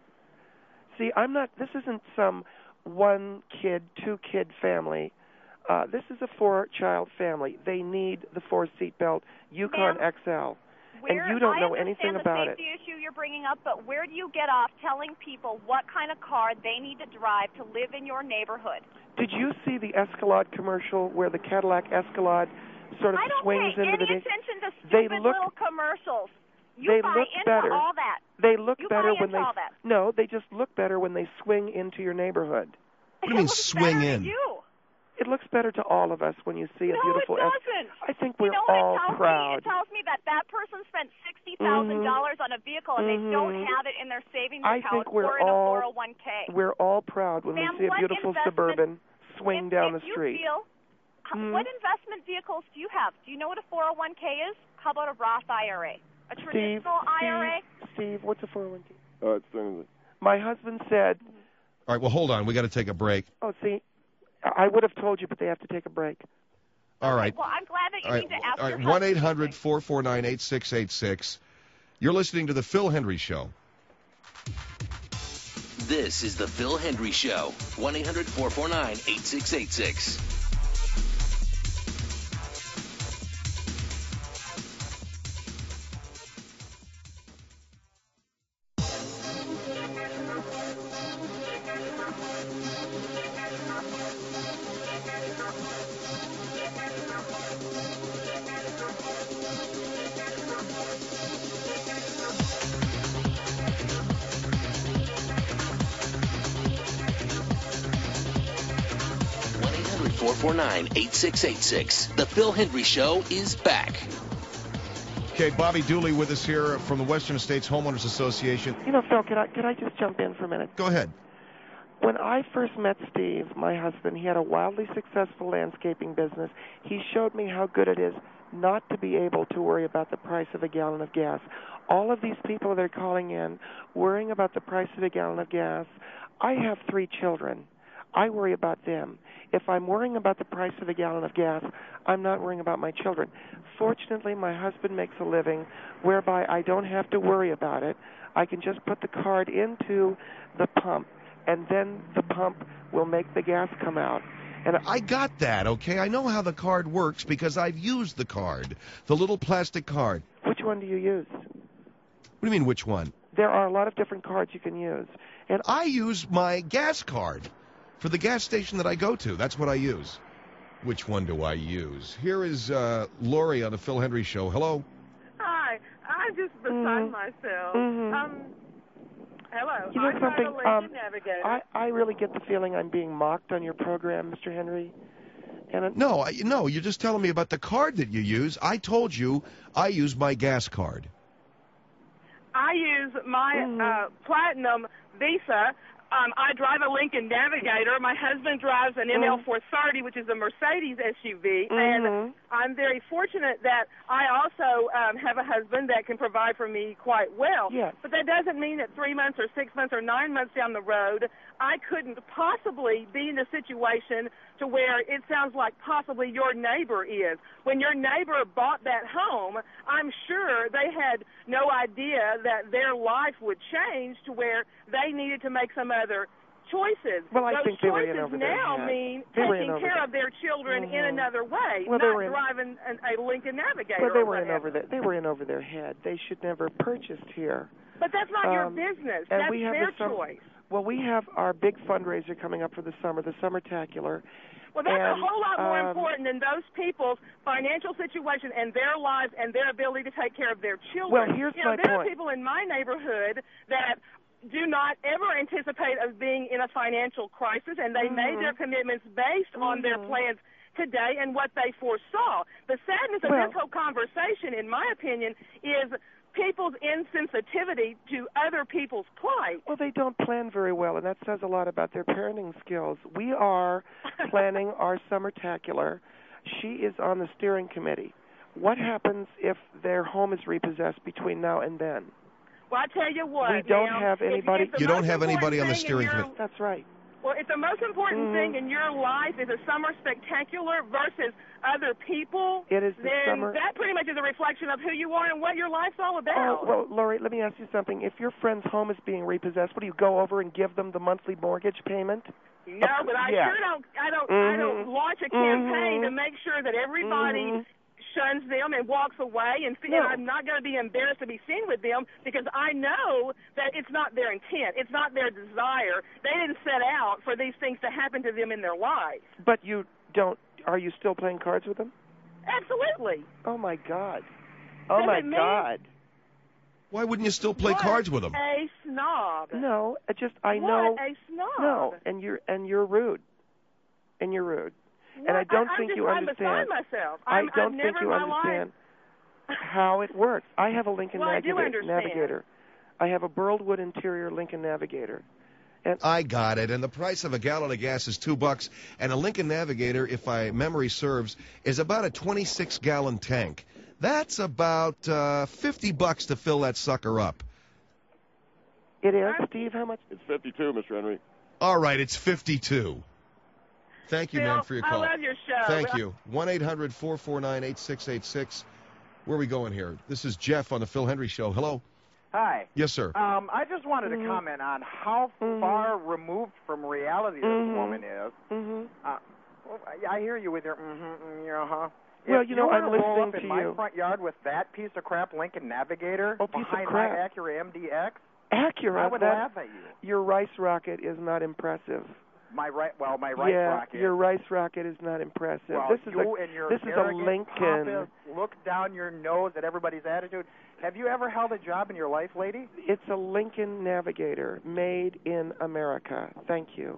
Speaker 3: See, I'm not. This isn't some one kid, two kid family. Uh, this is a four child family. They need the four seat belt Yukon
Speaker 5: Ma'am,
Speaker 3: X L.
Speaker 5: Where,
Speaker 3: And you don't
Speaker 5: I
Speaker 3: know anything
Speaker 5: understand
Speaker 3: about
Speaker 5: the
Speaker 3: it.
Speaker 5: safety issue you're bringing up, but where do you get off telling people what kind of car they need to drive to live in your neighborhood?
Speaker 3: Did you see the Escalade commercial where the Cadillac Escalade sort of
Speaker 5: I don't
Speaker 3: swings
Speaker 5: pay
Speaker 3: into
Speaker 5: any
Speaker 3: the day?
Speaker 5: attention to
Speaker 3: They
Speaker 5: stupid
Speaker 3: look-
Speaker 5: little commercials. You
Speaker 3: they
Speaker 5: buy
Speaker 3: look
Speaker 5: into
Speaker 3: better.
Speaker 5: all that.
Speaker 3: They look
Speaker 5: You
Speaker 3: better
Speaker 5: buy
Speaker 3: when
Speaker 5: into
Speaker 3: they
Speaker 5: all that.
Speaker 3: No, they just look better when they swing into your neighborhood.
Speaker 2: What do you mean
Speaker 5: It looks
Speaker 2: swing
Speaker 5: better to
Speaker 2: in?
Speaker 5: you.
Speaker 3: It looks better to all of us when you see a
Speaker 5: No,
Speaker 3: beautiful
Speaker 5: it
Speaker 3: Es-
Speaker 5: doesn't.
Speaker 3: I think
Speaker 5: You
Speaker 3: we're
Speaker 5: know what
Speaker 3: all
Speaker 5: it tells
Speaker 3: proud.
Speaker 5: me? It tells me that that person spent sixty thousand dollars
Speaker 3: Mhm.
Speaker 5: on a vehicle and
Speaker 3: Mhm.
Speaker 5: they don't have it in their savings
Speaker 3: I
Speaker 5: account
Speaker 3: think we're
Speaker 5: or in
Speaker 3: all-
Speaker 5: a four oh one k.
Speaker 3: We're all proud when
Speaker 5: Ma'am,
Speaker 3: we see a
Speaker 5: what
Speaker 3: beautiful
Speaker 5: investment-
Speaker 3: Suburban swing
Speaker 5: if,
Speaker 3: down
Speaker 5: if
Speaker 3: the
Speaker 5: you
Speaker 3: street.
Speaker 5: Feel, h-
Speaker 3: Mhm.
Speaker 5: What investment vehicles do you have? Do you know what a four oh one k is? How about a Roth I R A? A
Speaker 3: Steve,
Speaker 5: traditional I R A?
Speaker 3: Steve, Steve, what's a four oh one k?
Speaker 6: Uh, it's uh,
Speaker 3: My husband said,
Speaker 2: All right, well, hold on. We got to take a break.
Speaker 3: oh, see, I I would have told you, but they have to take a break.
Speaker 2: All right.
Speaker 5: Well, I'm glad that you
Speaker 2: All right,
Speaker 5: need to ask
Speaker 2: all
Speaker 5: your
Speaker 2: right. one
Speaker 5: husband
Speaker 2: eight hundred
Speaker 5: something.
Speaker 2: four four nine eight six eight six. You're listening to the Phil Hendry Show.
Speaker 1: This is the Phil Hendry Show. one eight hundred four four nine eight six eight six. hundred, four four nine, eight six eight six. The Phil Hendry Show is back.
Speaker 2: Okay, Bobby Dooley with us here from the Western States Homeowners Association.
Speaker 3: You know, Phil, can I, can I just jump in for a minute?
Speaker 2: Go ahead.
Speaker 3: When I first met Steve, my husband, he had a wildly successful landscaping business. He showed me how good it is not to be able to worry about the price of a gallon of gas. All of these people that are calling in, worrying about the price of a gallon of gas. I have three children. I worry about them. If I'm worrying about the price of a gallon of gas, I'm not worrying about my children. Fortunately, my husband makes a living whereby I don't have to worry about it. I can just put the card into the pump, and then the pump will make the gas come out. And
Speaker 2: I got that, okay? I know how the card works because I've used the card, the little plastic card.
Speaker 3: Which one do you use?
Speaker 2: What do you mean, which one?
Speaker 3: There are a lot of different cards you can use.
Speaker 2: And I use my gas card for the gas station that I go to. That's what I use. Which one do I use? Here is uh, Lori on the Phil Hendry Show. Hello.
Speaker 6: Hi. I'm just beside
Speaker 3: mm-hmm.
Speaker 6: myself.
Speaker 3: Mm-hmm.
Speaker 6: Um, hello.
Speaker 3: You know
Speaker 6: I'm
Speaker 3: something?
Speaker 6: Lincoln
Speaker 3: Um,
Speaker 6: Navigator.
Speaker 3: I, I really get the feeling I'm being mocked on your program, Mister Henry. And it,
Speaker 2: No, I, no, you're just telling me about the card that you use. I told you I use my gas card.
Speaker 6: I use my
Speaker 3: mm-hmm.
Speaker 6: uh, Platinum Visa. Um, I drive a Lincoln Navigator. My husband drives an M L four thirty, which is a Mercedes S U V,
Speaker 3: mm-hmm.
Speaker 6: and I'm very fortunate that I also um, have a husband that can provide for me quite well.
Speaker 3: Yes.
Speaker 6: But that doesn't mean that three months or six months or nine months down the road, I couldn't possibly be in a situation to where it sounds like possibly your neighbor is. When your neighbor bought that home, I'm sure they had no idea that their life would change to where they needed to make some other choices.
Speaker 3: Well, I
Speaker 6: Those
Speaker 3: think they were in
Speaker 6: choices
Speaker 3: over their
Speaker 6: now
Speaker 3: head.
Speaker 6: mean
Speaker 3: They were
Speaker 6: taking
Speaker 3: in over
Speaker 6: care
Speaker 3: their-
Speaker 6: of their children
Speaker 3: Mhm.
Speaker 6: in another way,
Speaker 3: Well, they
Speaker 6: not
Speaker 3: were in-
Speaker 6: driving an, a Lincoln Navigator.
Speaker 3: well, they
Speaker 6: or
Speaker 3: were in
Speaker 6: whatever.
Speaker 3: over their, they were in over their head. They should never have purchased here.
Speaker 6: But that's not your
Speaker 3: Um,
Speaker 6: business.
Speaker 3: and
Speaker 6: That's
Speaker 3: we have
Speaker 6: their
Speaker 3: the sum-
Speaker 6: choice.
Speaker 3: Well, we have our big fundraiser coming up for the summer, the Summertacular.
Speaker 6: Well, that's
Speaker 3: and,
Speaker 6: a whole lot more
Speaker 3: um,
Speaker 6: important than those people's financial situation and their lives and their ability to take care of their children.
Speaker 3: Well, here's
Speaker 6: you know,
Speaker 3: my
Speaker 6: there
Speaker 3: point.
Speaker 6: are people in my neighborhood that do not ever anticipate of being in a financial crisis, and they
Speaker 3: Mm-hmm.
Speaker 6: made their commitments based on their
Speaker 3: Mhm.
Speaker 6: plans today and what they foresaw. The sadness of
Speaker 3: Well-
Speaker 6: this whole conversation, in my opinion, is people's insensitivity to other people's plight.
Speaker 3: Well, they don't plan very well, and that says a lot about their parenting skills. We are planning our Summertacular. She is on the steering committee. What happens if their home is repossessed between now and then?
Speaker 6: Well, I tell you what,
Speaker 3: We don't
Speaker 6: now,
Speaker 3: have
Speaker 6: if-
Speaker 3: anybody-
Speaker 6: if the
Speaker 2: You don't
Speaker 6: most
Speaker 2: have anybody on the
Speaker 6: important thing in
Speaker 2: steering
Speaker 6: your-
Speaker 2: committee.
Speaker 3: That's right.
Speaker 6: Well, if the most important
Speaker 3: Mhm.
Speaker 6: thing in your life is a summer spectacular versus other people,
Speaker 3: It is the
Speaker 6: then
Speaker 3: summer-
Speaker 6: that pretty much is a reflection of who you are and what your life's all about.
Speaker 3: Oh, well, Lori, let me ask you something. If your friend's home is being repossessed, what do you go over and give them the monthly mortgage payment?
Speaker 6: no, but I
Speaker 3: yeah.
Speaker 6: sure don't. I don't. I
Speaker 3: Mhm.
Speaker 6: don't launch a campaign
Speaker 3: Mhm.
Speaker 6: to make sure that everybody
Speaker 3: Mhm.
Speaker 6: shuns them and walks away, and,
Speaker 3: No.
Speaker 6: and I'm not going to be embarrassed to be seen with them because I know that it's not their intent. It's not their desire. They didn't set out for these things to happen to them in their life.
Speaker 3: But you don't. Are you still playing cards with them?
Speaker 6: Absolutely.
Speaker 3: Oh my God. Oh
Speaker 6: Does
Speaker 3: my
Speaker 6: it mean-
Speaker 3: God.
Speaker 2: Why wouldn't you still play
Speaker 6: What
Speaker 2: cards with them?
Speaker 6: A snob.
Speaker 3: No, I just I
Speaker 6: what
Speaker 3: know.
Speaker 6: a snob.
Speaker 3: No, and you're and you're rude. And you're rude.
Speaker 6: What?
Speaker 3: And I don't
Speaker 6: I'm
Speaker 3: think
Speaker 6: just,
Speaker 3: you
Speaker 6: I'm
Speaker 3: understand.
Speaker 6: beside myself.
Speaker 3: I
Speaker 6: I'm,
Speaker 3: don't
Speaker 6: I've
Speaker 3: think
Speaker 6: never
Speaker 3: you
Speaker 6: in my
Speaker 3: understand
Speaker 6: life.
Speaker 3: how it works. I have a Lincoln
Speaker 6: Well, I do
Speaker 3: Navigator,
Speaker 6: understand.
Speaker 3: Navigator. I have a Burlwood interior Lincoln Navigator. And
Speaker 2: I got it, and the price of a gallon of gas is two bucks, and a Lincoln Navigator, if my memory serves, is about a twenty-six gallon tank. That's about uh, fifty bucks to fill that sucker up.
Speaker 3: it is, Steve, how much?
Speaker 7: It's fifty-two, Mister Henry.
Speaker 2: All right, it's fifty-two. Thank you,
Speaker 6: Phil,
Speaker 2: man, for your call.
Speaker 6: I love your show.
Speaker 2: Thank you. one eight hundred four four nine eight six eight six. Where are we going here? This is Jeff on the Phil Hendry Show. Hello.
Speaker 8: Hi.
Speaker 2: Yes, sir.
Speaker 8: Um, I just wanted
Speaker 3: Mhm.
Speaker 8: to comment on how
Speaker 3: Mhm.
Speaker 8: far removed from reality this
Speaker 3: Mhm.
Speaker 8: woman is.
Speaker 3: Mm-hmm.
Speaker 8: Uh, well, I I hear you with your mm-hmm, mm, your uh-huh.
Speaker 3: Well,
Speaker 8: If
Speaker 3: you know,
Speaker 8: were
Speaker 3: I'm
Speaker 8: to roll
Speaker 3: listening
Speaker 8: up in
Speaker 3: to
Speaker 8: my
Speaker 3: you.
Speaker 8: front yard with that piece of crap Lincoln Navigator
Speaker 3: Oh, piece of
Speaker 8: behind
Speaker 3: crap.
Speaker 8: my Acura M D X,
Speaker 3: Accurate.
Speaker 8: I would
Speaker 3: that,
Speaker 8: laugh at you.
Speaker 3: Your rice rocket is not impressive.
Speaker 8: My right, well, my right
Speaker 3: yeah,
Speaker 8: rocket.
Speaker 3: your rice rocket is not impressive.
Speaker 8: well,
Speaker 3: this is
Speaker 8: you
Speaker 3: a
Speaker 8: and your
Speaker 3: this is a
Speaker 8: arrogant,
Speaker 3: Lincoln.
Speaker 8: pompous look down your nose at everybody's attitude. Have you ever held a job in your life, lady?
Speaker 3: It's a Lincoln Navigator made in America. Thank you.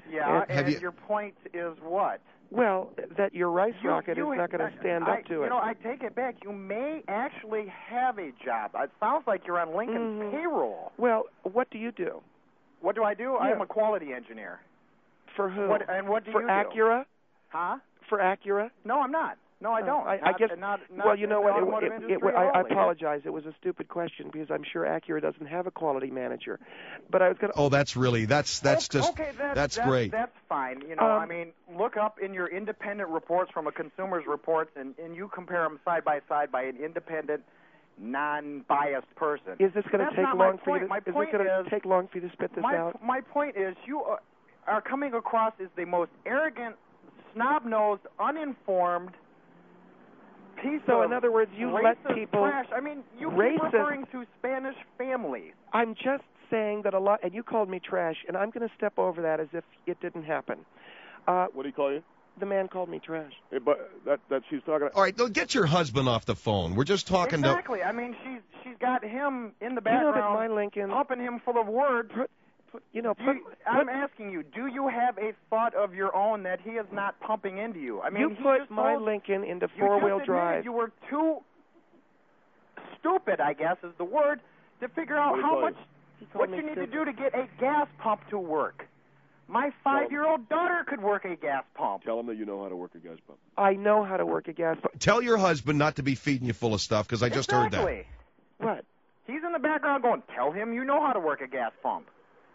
Speaker 8: Yeah,
Speaker 3: And-
Speaker 8: and
Speaker 2: Have you-
Speaker 8: your point is what?
Speaker 3: Well, that your rice
Speaker 8: You-
Speaker 3: rocket
Speaker 8: you-
Speaker 3: is not going
Speaker 8: I-
Speaker 3: to stand
Speaker 8: I,
Speaker 3: up to
Speaker 8: you
Speaker 3: it.
Speaker 8: know, I take it back. You may actually have a job. It sounds like you're on Lincoln's
Speaker 3: Mhm.
Speaker 8: payroll.
Speaker 3: Well, what do you do?
Speaker 8: What do I do? I
Speaker 3: Yeah.
Speaker 8: am a quality engineer.
Speaker 3: For who?
Speaker 8: What, and what do
Speaker 3: For
Speaker 8: you do?
Speaker 3: Acura?
Speaker 8: Huh?
Speaker 3: For Acura?
Speaker 8: No, I'm not. No, I
Speaker 3: Oh,
Speaker 8: don't.
Speaker 3: I, I
Speaker 8: Not-
Speaker 3: guess.
Speaker 8: Not, not
Speaker 3: well, you
Speaker 8: in
Speaker 3: know
Speaker 8: the
Speaker 3: what? It,
Speaker 8: automotive
Speaker 3: it, it,
Speaker 8: industry
Speaker 3: I,
Speaker 8: at
Speaker 3: I
Speaker 8: all.
Speaker 3: apologize. It was a stupid question because I'm sure Acura doesn't have a quality manager. But I was going to.
Speaker 2: Oh, that's really that's that's
Speaker 8: okay,
Speaker 2: just
Speaker 8: okay, that's,
Speaker 2: that's
Speaker 8: that's
Speaker 2: great.
Speaker 8: That's fine. You know,
Speaker 3: Um,
Speaker 8: I mean, look up in your independent reports from a consumer's reports, and, and you compare them side by side by an independent, non-biased person.
Speaker 3: Is this going to
Speaker 8: That's
Speaker 3: take
Speaker 8: not my
Speaker 3: long for you?
Speaker 8: point.
Speaker 3: To,
Speaker 8: My
Speaker 3: is
Speaker 8: point
Speaker 3: it going to
Speaker 8: is-
Speaker 3: take long for you to spit this
Speaker 8: my
Speaker 3: out?
Speaker 8: my point is, you are, are coming across as the most arrogant, snob-nosed, uninformed piece
Speaker 3: So,
Speaker 8: of
Speaker 3: in other words, you
Speaker 8: racist
Speaker 3: let people-
Speaker 8: trash. I mean, you
Speaker 3: racist-
Speaker 8: keep referring to Spanish families.
Speaker 3: I'm just saying that a lot, and you called me trash, and I'm going to step over that as if it didn't happen. Uh,
Speaker 7: What do you call you?
Speaker 3: the man called me trash.
Speaker 7: Eh, But that that she's talking.
Speaker 2: All right, now get your husband off the phone. We're just talking to.
Speaker 8: Exactly. I mean, she's she's got him in the
Speaker 3: You know
Speaker 8: background,
Speaker 3: that my Lincoln,
Speaker 8: pumping him full of words.
Speaker 3: put, put, you know,
Speaker 8: Do
Speaker 3: put,
Speaker 8: you, I'm
Speaker 3: put,
Speaker 8: asking you, do you have a thought of your own that he is not pumping into you? I mean,
Speaker 3: you
Speaker 8: he
Speaker 3: put
Speaker 8: just
Speaker 3: my
Speaker 8: told-
Speaker 3: Lincoln into
Speaker 8: you
Speaker 3: four-wheel
Speaker 8: just admitted
Speaker 3: drive.
Speaker 8: You were too stupid, I guess, is the word, to figure out
Speaker 7: What do you
Speaker 8: how
Speaker 7: call
Speaker 8: much
Speaker 3: He called
Speaker 8: what
Speaker 3: me
Speaker 8: you need
Speaker 3: stupid.
Speaker 8: to do to get a gas pump to work. My five-year-old daughter could work a gas pump.
Speaker 7: Tell him that you know how to work a gas pump.
Speaker 3: I know how to work a gas pump.
Speaker 2: Tell your husband not to be feeding you full of stuff because I just heard that.
Speaker 8: Exactly.
Speaker 3: What?
Speaker 8: He's in the background going, tell him you know how to work a gas pump.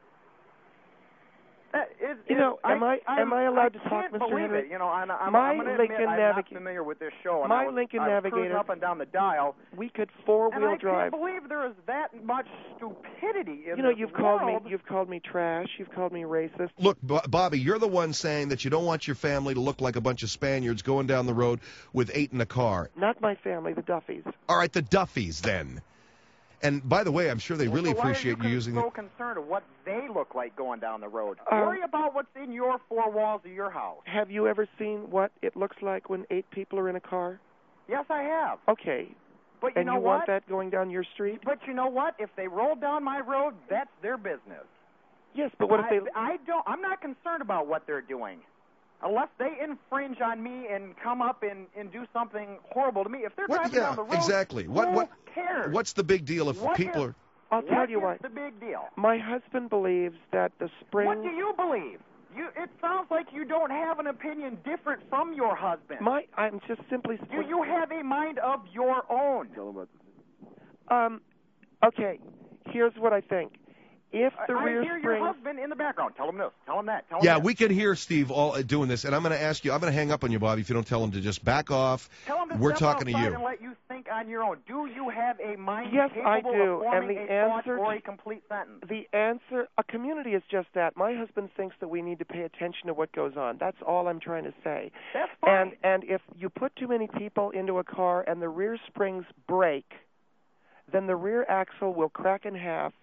Speaker 8: That is,
Speaker 3: You
Speaker 8: is-
Speaker 3: know, am I-
Speaker 8: I'm-
Speaker 3: am I allowed to
Speaker 8: I
Speaker 3: talk,
Speaker 8: can't
Speaker 3: Mister
Speaker 8: believe
Speaker 3: Henry?
Speaker 8: it. You know, I'm, I'm,
Speaker 3: My
Speaker 8: I'm going to admit
Speaker 3: Lincoln
Speaker 8: I'm
Speaker 3: Navigator-
Speaker 8: not familiar with this show. And
Speaker 3: My
Speaker 8: I was,
Speaker 3: Lincoln
Speaker 8: I was
Speaker 3: Navigator-
Speaker 8: cruising up and down the dial.
Speaker 3: We could
Speaker 8: And I
Speaker 3: four-wheel
Speaker 8: can't
Speaker 3: drive.
Speaker 8: believe there is that much stupidity in
Speaker 3: You know,
Speaker 8: this
Speaker 3: you've called me,
Speaker 8: world.
Speaker 3: you've called me trash. You've called me racist.
Speaker 2: Look, Bo- Bobby, you're the one saying that you don't want your family to look like a bunch of Spaniards going down the road with eight in a car.
Speaker 3: Not my family, the Duffys.
Speaker 2: All right, the Duffys then. And by the way, I'm sure they
Speaker 8: Well,
Speaker 2: really
Speaker 8: so why
Speaker 2: appreciate
Speaker 8: are
Speaker 2: you
Speaker 8: you
Speaker 2: using
Speaker 8: so
Speaker 2: it.
Speaker 8: concerned of what they look like going down the road?
Speaker 3: Um,
Speaker 8: Worry about what's in your four walls of your house.
Speaker 3: Have you ever seen what it looks like when eight people are in a car?
Speaker 8: Yes, I have.
Speaker 3: Okay.
Speaker 8: But you
Speaker 3: and
Speaker 8: know
Speaker 3: you
Speaker 8: what?
Speaker 3: want that going down your street?
Speaker 8: But you know what? If they roll down my road, that's their business.
Speaker 3: Yes, but what if
Speaker 8: I,
Speaker 3: they...
Speaker 8: I don't. I'm not concerned about what they're doing, unless they infringe on me and come up and, and do something horrible to me. If they're
Speaker 2: What,
Speaker 8: driving
Speaker 2: yeah,
Speaker 8: down the road,
Speaker 2: exactly. What
Speaker 8: who
Speaker 2: what
Speaker 8: cares?
Speaker 2: what's the big deal if
Speaker 8: What
Speaker 2: people
Speaker 8: is-
Speaker 2: are
Speaker 3: I'll tell
Speaker 8: What
Speaker 3: you
Speaker 8: is
Speaker 3: what.
Speaker 8: the big deal?
Speaker 3: My husband believes that the spring...
Speaker 8: What do you believe? You. It sounds like you don't have an opinion different from your husband.
Speaker 3: My, I'm just simply...
Speaker 8: Do you have a mind of your own?
Speaker 7: Tell him about this.
Speaker 3: Um, okay, here's what I think. If the
Speaker 8: I
Speaker 3: rear
Speaker 8: hear
Speaker 3: springs...
Speaker 8: your husband in the background. Tell him this. Tell him that. Tell him
Speaker 2: Yeah,
Speaker 8: that.
Speaker 2: we can hear Steve all uh, doing this, and I'm going to ask you. I'm going to hang up on you, Bobby, if you don't tell him to just back off.
Speaker 8: Tell him to
Speaker 2: We're
Speaker 8: step
Speaker 2: talking to
Speaker 8: outside
Speaker 2: you.
Speaker 8: and let you think on your own. Do you have a mind
Speaker 3: Yes,
Speaker 8: capable
Speaker 3: I do,
Speaker 8: of forming
Speaker 3: and the
Speaker 8: a thought
Speaker 3: answer
Speaker 8: or
Speaker 3: to-
Speaker 8: a complete sentence?
Speaker 3: The answer, a community is just that. My husband thinks that we need to pay attention to what goes on. That's all I'm trying to say.
Speaker 8: That's fine.
Speaker 3: And and if you put too many people into a car and the rear springs break, then the rear axle will crack in half,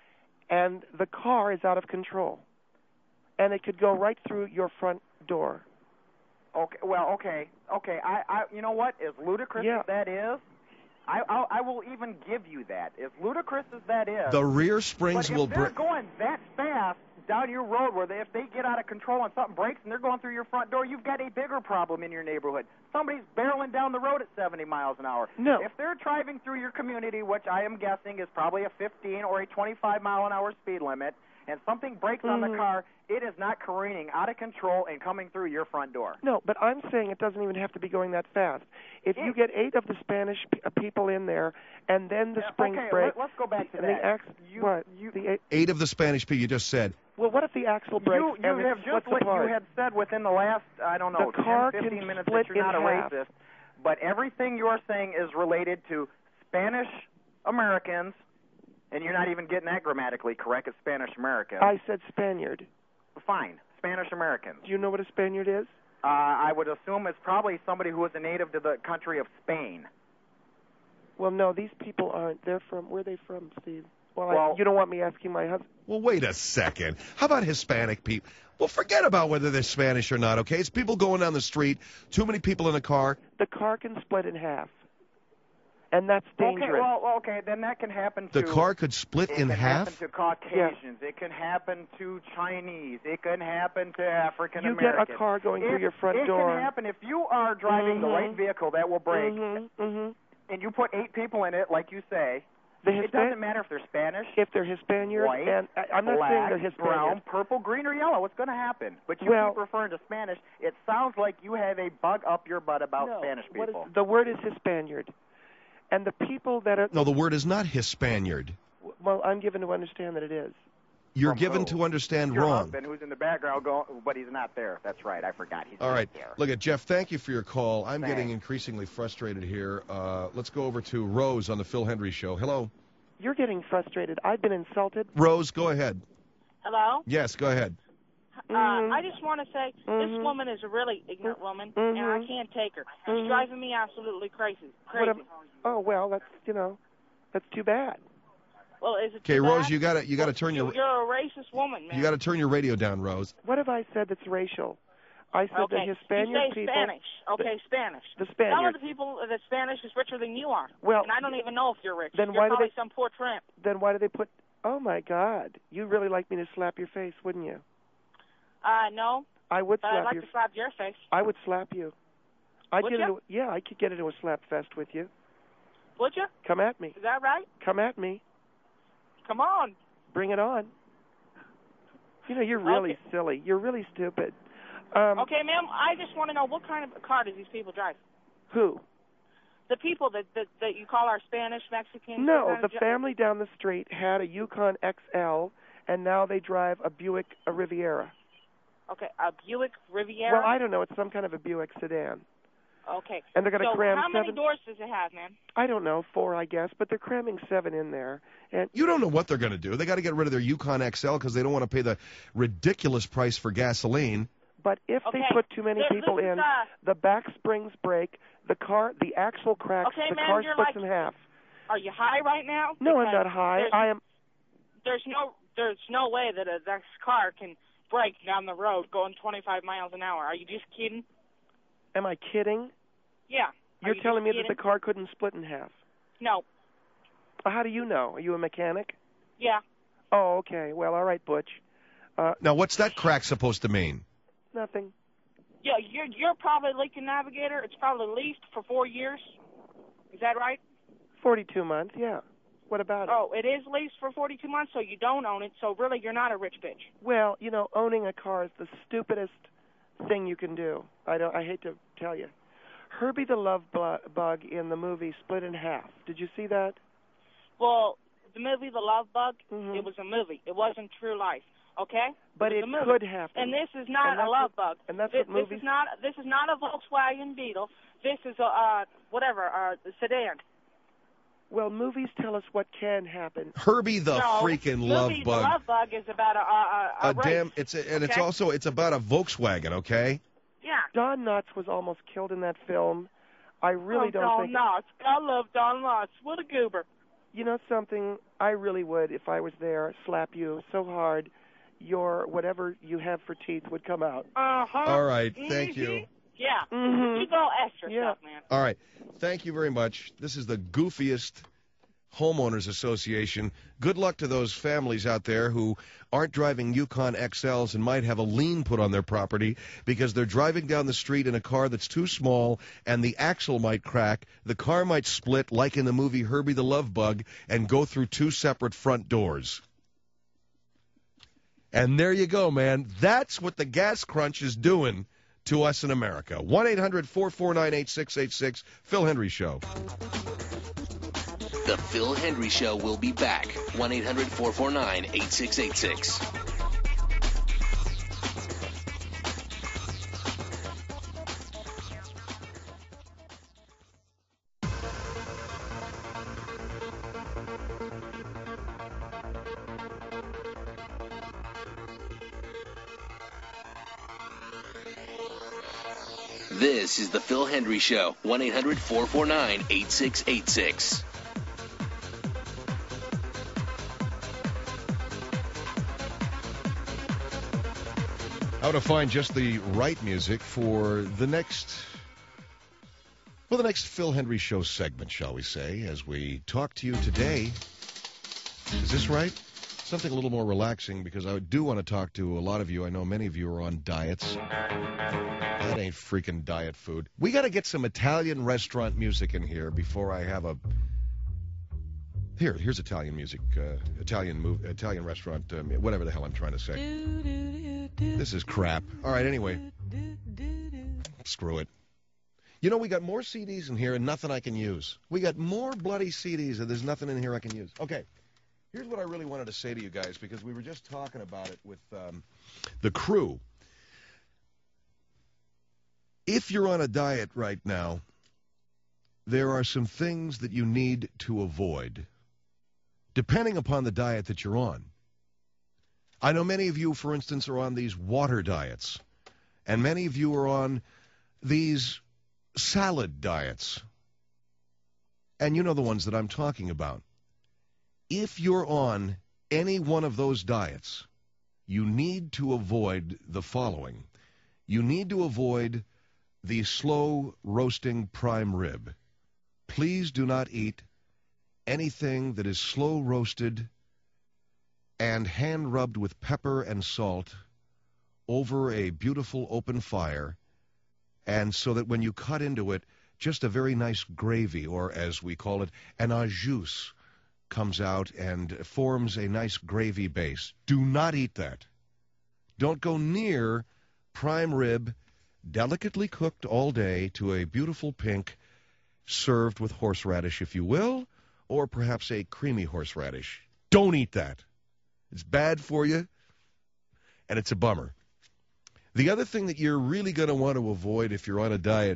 Speaker 3: and the car is out of control, and it could go right through your front door.
Speaker 8: Okay. Well, okay. Okay. I, I. You know what? As ludicrous
Speaker 3: Yeah.
Speaker 8: as that is, I, I, I will even give you that. As ludicrous as that is,
Speaker 2: The rear
Speaker 8: but
Speaker 2: springs
Speaker 8: if
Speaker 2: will
Speaker 8: they're
Speaker 2: break.
Speaker 8: going that fast down your road, where they, if they get out of control and something breaks and they're going through your front door, you've got a bigger problem in your neighborhood. Somebody's barreling down the road at seventy miles an hour.
Speaker 3: No.
Speaker 8: If they're driving through your community, which I am guessing is probably a fifteen or a twenty-five mile an hour speed limit, and something breaks on the
Speaker 3: Mhm.
Speaker 8: car, it is not careening out of control and coming through your front door.
Speaker 3: No, but I'm saying it doesn't even have to be going that fast. If you
Speaker 8: Yeah.
Speaker 3: get eight of the Spanish p- uh, people in there, and then the
Speaker 8: Yeah,
Speaker 3: springs
Speaker 8: okay,
Speaker 3: break,
Speaker 8: let, us go back to
Speaker 3: and
Speaker 8: that.
Speaker 3: the ax-
Speaker 8: you,
Speaker 3: what?
Speaker 8: You,
Speaker 3: The eight,
Speaker 2: Eight of the Spanish people you just said.
Speaker 3: well, what if the axle breaks
Speaker 8: you, you
Speaker 3: and
Speaker 8: have
Speaker 3: it
Speaker 8: just
Speaker 3: splits
Speaker 8: let,
Speaker 3: apart?
Speaker 8: you had said within the last, I don't know,
Speaker 3: The car
Speaker 8: ten,
Speaker 3: can
Speaker 8: fifteen minutes
Speaker 3: split
Speaker 8: that you're not a
Speaker 3: in half.
Speaker 8: racist, but everything you're saying is related to Spanish Americans, and you're not even getting that grammatically correct. It's Spanish American.
Speaker 3: I said Spaniard.
Speaker 8: Fine, Spanish Americans.
Speaker 3: Do you know what a Spaniard is?
Speaker 8: Uh, I would assume it's probably somebody who is a native to the country of Spain.
Speaker 3: Well, no, these people aren't. They're from, where are they from, Steve? Well,
Speaker 8: Well-
Speaker 3: I, you don't want me asking my husband.
Speaker 2: Well, wait a second. How about Hispanic people? Well, forget about whether they're Spanish or not, okay? It's people going down the street, too many people in a car.
Speaker 3: The car can split in half. and that's
Speaker 8: Okay,
Speaker 3: dangerous.
Speaker 8: well, okay, then that can happen to...
Speaker 2: The car could split
Speaker 8: it
Speaker 2: in
Speaker 8: can
Speaker 2: half?
Speaker 8: happen to Caucasians. It can happen to Chinese. It can happen to African
Speaker 3: You
Speaker 8: Americans.
Speaker 3: get a car going
Speaker 8: If-
Speaker 3: through your front
Speaker 8: it
Speaker 3: door.
Speaker 8: It can happen if you are driving
Speaker 3: Mhm.
Speaker 8: the right vehicle that will brake,
Speaker 3: Mm-hmm, mm-hmm.
Speaker 8: and you put eight people in it, like you say.
Speaker 3: The
Speaker 8: It
Speaker 3: Hispan-
Speaker 8: doesn't matter if they're Spanish,
Speaker 3: if they're Hispaniard,
Speaker 8: white,
Speaker 3: and I, I'm not
Speaker 8: black,
Speaker 3: saying they're Hispaniard.
Speaker 8: brown, purple, green, or yellow. What's going to happen? But you
Speaker 3: Well-
Speaker 8: keep referring to Spanish. It sounds like you have a bug up your butt about
Speaker 3: No,
Speaker 8: Spanish
Speaker 3: what is-
Speaker 8: people.
Speaker 3: the word is Hispaniard, and the people that are
Speaker 2: No, the word is not Hispaniard.
Speaker 3: well, I'm given to understand that it is.
Speaker 2: You're
Speaker 8: From
Speaker 2: given
Speaker 8: who?
Speaker 2: to understand
Speaker 8: Your
Speaker 2: wrong.
Speaker 8: husband, who's in the background, going, but he's not there. That's right. I forgot. He's
Speaker 2: All
Speaker 8: not
Speaker 2: right.
Speaker 8: there.
Speaker 2: Look at Jeff. Thank you for your call. I'm getting
Speaker 8: Thanks.
Speaker 2: increasingly frustrated here. Uh, let's go over to Rose on the Phil Hendry Show. Hello,
Speaker 3: You're getting frustrated. I've been insulted.
Speaker 2: Rose. Go ahead.
Speaker 9: Hello?
Speaker 2: Yes, go ahead.
Speaker 9: Uh,
Speaker 3: Mhm.
Speaker 9: I just want to say
Speaker 3: Mhm.
Speaker 9: this woman is a really ignorant woman,
Speaker 3: Mhm.
Speaker 9: and I can't take her. She's
Speaker 3: Mhm.
Speaker 9: driving me absolutely crazy.
Speaker 3: What
Speaker 9: Crazy.
Speaker 3: am- oh well, that's you know, that's too bad.
Speaker 9: Well, is it
Speaker 2: Okay,
Speaker 9: too
Speaker 2: Rose,
Speaker 9: bad?
Speaker 2: you got to you got to turn
Speaker 9: You-
Speaker 2: your
Speaker 9: You're a racist woman, man.
Speaker 2: you got to turn your radio down, Rose.
Speaker 3: What have I said that's racial? I said
Speaker 9: okay.
Speaker 3: the Hispanic
Speaker 9: you say
Speaker 3: people.
Speaker 9: Spanish. Okay, Spanish.
Speaker 3: The
Speaker 9: Some of
Speaker 3: Spaniards.
Speaker 9: the people that Spanish is richer than you are.
Speaker 3: Well,
Speaker 9: and I don't even know if you're rich.
Speaker 3: then
Speaker 9: you're
Speaker 3: why do
Speaker 9: probably
Speaker 3: they-
Speaker 9: some poor tramp.
Speaker 3: Then why do they put? Oh my God! You'd really like me to slap your face, wouldn't you?
Speaker 9: Uh, no,
Speaker 3: I would
Speaker 9: but I'd
Speaker 3: slap
Speaker 9: like
Speaker 3: your.
Speaker 9: to slap your face.
Speaker 3: I would slap you. I'd
Speaker 9: Would
Speaker 3: get
Speaker 9: ya?
Speaker 3: into yeah, I could get into a slap fest with you.
Speaker 9: Would you?
Speaker 3: Come at me.
Speaker 9: Is that right?
Speaker 3: Come at me.
Speaker 9: Come on.
Speaker 3: Bring it on. You know, you're really
Speaker 9: Okay.
Speaker 3: silly. You're really stupid. Um,
Speaker 9: Okay, ma'am, I just want to know what kind of car do these people drive?
Speaker 3: Who?
Speaker 9: The people that that, that you call our Spanish, Mexican.
Speaker 3: No,
Speaker 9: what kind
Speaker 3: the
Speaker 9: of dri-
Speaker 3: family down the street had a Yukon X L, and now they drive a Buick a Riviera.
Speaker 9: Okay, a Buick Riviera.
Speaker 3: Well, I don't know. It's some kind of a Buick sedan.
Speaker 9: Okay.
Speaker 3: And they're going to
Speaker 9: so
Speaker 3: cram
Speaker 9: how many
Speaker 3: seven.
Speaker 9: doors does it have, man?
Speaker 3: I don't know, four, I guess, but they're cramming seven in there. And
Speaker 2: You don't know what they're going to do. They got to get rid of their Yukon X L because they don't want to pay the ridiculous price for gasoline.
Speaker 3: but if
Speaker 9: Okay,
Speaker 3: they put too many
Speaker 9: this-
Speaker 3: people
Speaker 9: this is,
Speaker 3: in,
Speaker 9: uh,
Speaker 3: the back springs break, the car, the axle cracks,
Speaker 9: Okay,
Speaker 3: the
Speaker 9: man,
Speaker 3: car
Speaker 9: you're
Speaker 3: splits
Speaker 9: like-
Speaker 3: in half.
Speaker 9: Are you high right now?
Speaker 3: No, I'm
Speaker 9: Because
Speaker 3: not high.
Speaker 9: There's,
Speaker 3: I am.
Speaker 9: there's no there's no way that a that car can brake down the road going twenty-five miles an hour. Are you just kidding?
Speaker 3: Am I kidding?
Speaker 9: Yeah. Are
Speaker 3: You're
Speaker 9: you
Speaker 3: telling me
Speaker 9: just
Speaker 3: that the
Speaker 9: kidding?
Speaker 3: car couldn't split in half.
Speaker 9: No.
Speaker 3: How do you know? Are you a mechanic?
Speaker 9: Yeah.
Speaker 3: Oh, okay. Well, all right, Butch. Uh,
Speaker 2: Now, what's that crack supposed to mean?
Speaker 3: nothing.
Speaker 9: Yeah, you're you're probably Lincoln Navigator. It's probably leased for four years. Is that right?
Speaker 3: Forty-two months. Yeah. What about it?
Speaker 9: Oh, it is leased for forty-two months, so you don't own it. So really, you're not a rich bitch.
Speaker 3: Well, you know, owning a car is the stupidest thing you can do. I don't. I hate to tell you. Herbie the Love Bu- Bug in the movie Split in Half. Did you see that?
Speaker 9: Well, the movie The Love Bug,
Speaker 3: Mhm.
Speaker 9: it was a movie. It wasn't true life. Okay?
Speaker 3: But
Speaker 9: it,
Speaker 3: it
Speaker 9: was a movie.
Speaker 3: could happen.
Speaker 9: And this is not
Speaker 3: And
Speaker 9: a
Speaker 3: that's
Speaker 9: love
Speaker 3: what-
Speaker 9: bug.
Speaker 3: and that's
Speaker 9: this,
Speaker 3: what movies-
Speaker 9: This is not. This is not a Volkswagen Beetle. This is a uh, whatever uh, sedan.
Speaker 3: Well, movies tell us what can happen.
Speaker 2: Herbie the
Speaker 9: no,
Speaker 2: freaking
Speaker 9: movie,
Speaker 2: love
Speaker 9: The
Speaker 2: bug.
Speaker 9: Love Bug is about a a, a, a
Speaker 2: A
Speaker 9: race.
Speaker 2: damn. It's a, and it's
Speaker 9: okay?
Speaker 2: also it's about a Volkswagen. Okay.
Speaker 9: Yeah.
Speaker 3: Don Knotts was almost killed in that film. I really
Speaker 9: oh,
Speaker 3: don't
Speaker 9: Don
Speaker 3: think.
Speaker 9: Knotts. I love Don Knotts. What a goober.
Speaker 3: You know something? I really would, if I was there, slap you so hard, your whatever you have for teeth would come out.
Speaker 9: Uh huh.
Speaker 2: All right. Thank
Speaker 9: Mhm.
Speaker 2: you.
Speaker 9: Yeah.
Speaker 3: Mhm.
Speaker 9: You go ask yourself,
Speaker 3: Yeah.
Speaker 9: man.
Speaker 2: All right. Thank you very much. This is the goofiest homeowners association. Good luck to those families out there who aren't driving Yukon X Ls and might have a lien put on their property because they're driving down the street in a car that's too small and the axle might crack, the car might split like in the movie Herbie the Love Bug and go through two separate front doors. And there you go, man. That's what the gas crunch is doing to us in America. one eight hundred four four nine eight six eight six, Phil Hendry Show.
Speaker 1: The Phil Hendry Show will be back. one eight hundred four four nine eight six eight six. This is the Phil Hendry Show. one eight hundred four four nine eight six eight six.
Speaker 2: How to find just the right music for the next Well, the next Phil Hendry Show segment, shall we say, as we talk to you today. Is this right? Something a little more relaxing, because I do want to talk to a lot of you. I know many of you are on diets. That ain't freaking diet food. We got to get some Italian restaurant music in here before I have a... Here, here's Italian music, uh, Italian move, Italian restaurant, um, whatever the hell I'm trying to say. This is crap. All right, anyway. Screw it. You know, we got more C Ds in here and nothing I can use. We got more bloody C Ds and there's nothing in here I can use. Okay, here's what I really wanted to say to you guys, because we were just talking about it with um, the crew. If you're on a diet right now, there are some things that you need to avoid, depending upon the diet that you're on. I know many of you, for instance, are on these water diets, and many of you are on these salad diets. And you know the ones that I'm talking about. If you're on any one of those diets, you need to avoid the following. You need to avoid the slow roasting prime rib. Please do not eat anything that is slow roasted and hand rubbed with pepper and salt over a beautiful open fire, and so that when you cut into it, just a very nice gravy, or as we call it, an au jus, comes out and forms a nice gravy base. Do not eat that. Don't go near prime rib, delicately cooked all day to a beautiful pink, served with horseradish, if you will, or perhaps a creamy horseradish. Don't eat that. It's bad for you, and it's a bummer. The other thing that you're really going to want to avoid if you're on a diet,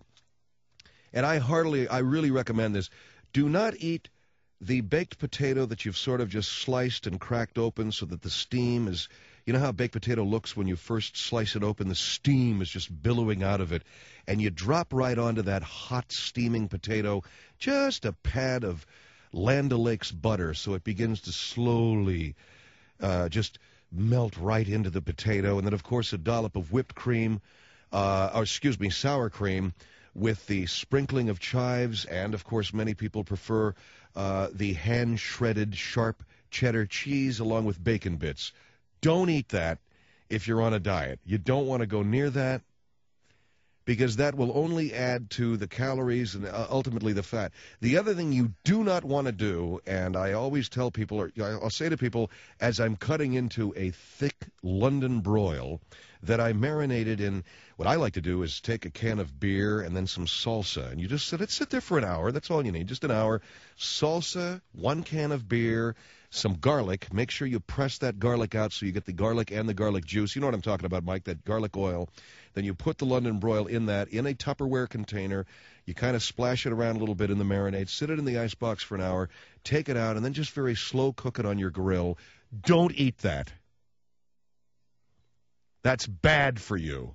Speaker 2: and I heartily, I really recommend this, do not eat the baked potato that you've sort of just sliced and cracked open so that the steam is, you know how a baked potato looks when you first slice it open? The steam is just billowing out of it, and you drop right onto that hot steaming potato, just a pad of Land O'Lakes butter so it begins to slowly uh, just melt right into the potato, and then, of course, a dollop of whipped cream, uh, or excuse me, sour cream, with the sprinkling of chives, and, of course, many people prefer uh, the hand-shredded sharp cheddar cheese along with bacon bits. Don't eat that if you're on a diet. You don't want to go near that, because that will only add to the calories and uh, ultimately the fat. The other thing you do not want to do, and I always tell people, or I'll say to people as I'm cutting into a thick London broil that I marinated in, what I like to do is take a can of beer and then some salsa, and you just sit, sit there for an hour. That's all you need, just an hour. Salsa, one can of beer, some garlic. Make sure you press that garlic out so you get the garlic and the garlic juice. You know what I'm talking about, Mike, that garlic oil. Then you put the London broil in that, in a Tupperware container. You kind of splash it around a little bit in the marinade, sit it in the icebox for an hour, take it out, and then just very slow cook it on your grill. Don't eat that. That's bad for you.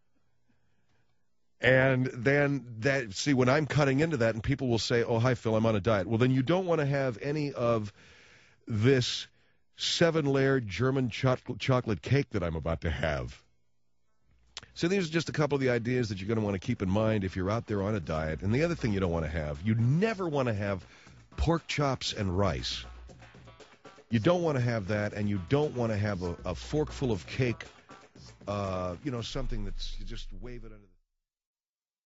Speaker 2: And then, that see, when I'm cutting into that, and people will say, oh, hi, Phil, I'm on a diet. Well, then you don't want to have any of this seven-layer German chocolate, chocolate cake that I'm about to have. So these are just a couple of the ideas that you're going to want to keep in mind if you're out there on a diet. And the other thing you don't want to have, you never want to have pork chops and rice. You don't want to have that, and you don't want to have a, a fork full of cake, uh, you know, something that's, you just wave it under the...